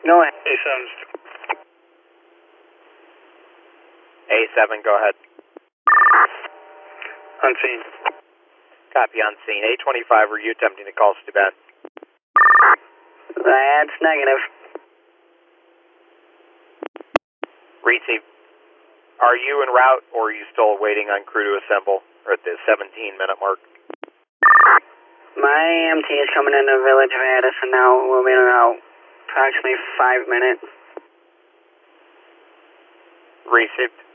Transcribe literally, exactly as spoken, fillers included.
Go ahead. A seven. A seven, go ahead. Unseen. Copy on scene. A twenty-five, were you attempting to call Steuben? That's negative. Receive. Are you en route or are you still waiting on crew to assemble? Or at the seventeen minute mark? My M T is coming into the village of Addison now. We'll be in about approximately five minutes. Received.